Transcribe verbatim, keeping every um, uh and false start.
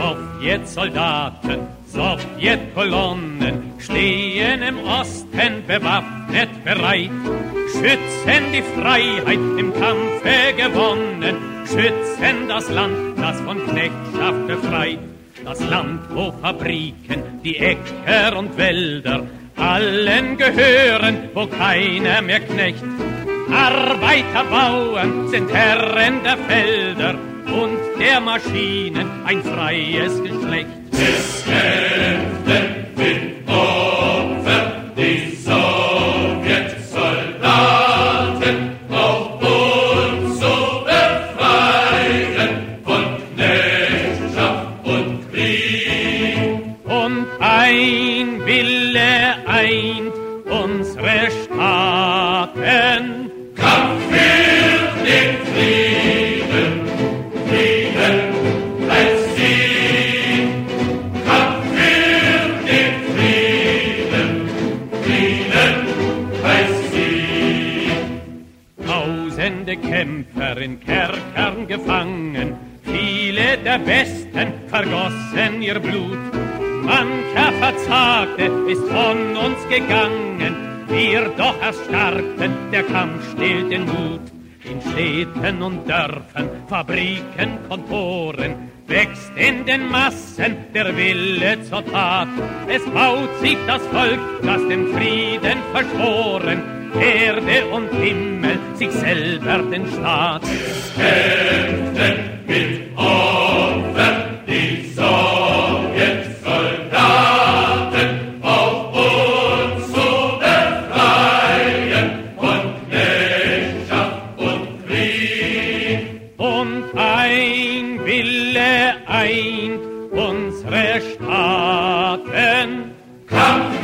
Sowjetsoldaten, Sowjetkolonnen stehen im Osten bewaffnet bereit, schützen die Freiheit im Kampfe gewonnen, schützen das Land, das von Knechtschaft befreit. Das Land, wo Fabriken, die Äcker und Wälder allen gehören, wo keiner mehr knecht. Arbeiter, Bauern sind Herren der Felder und der Maschinen ein freies Geschlecht. Es kämpften mit Opfer die Sowjetsoldaten, auch uns zu befreien von Knechtschaft und Krieg. Und ein Wille eint unsere Staaten. Kampf für den Frieden, Frieden als Sieg. Kampf für den Frieden, Frieden als Sieg. Tausende Kämpfer in Kerkern gefangen, viele der Besten vergossen ihr Blut. Mancher Verzagte ist von uns gegangen, wir doch erstarkten, der Kampf stillt den Mut. In Städten und Dörfern, Fabriken, Kontoren wächst in den Massen der Wille zur Tat. Es baut sich das Volk, das den Frieden verschworen, Erde und Himmel, sich selber den Staat. Es kämpften mit Opfern die Sowjetsoldaten, auch uns zu befreien von Knechtschaft und Krieg. Und ein Wille eint unsere Staaten. Kampf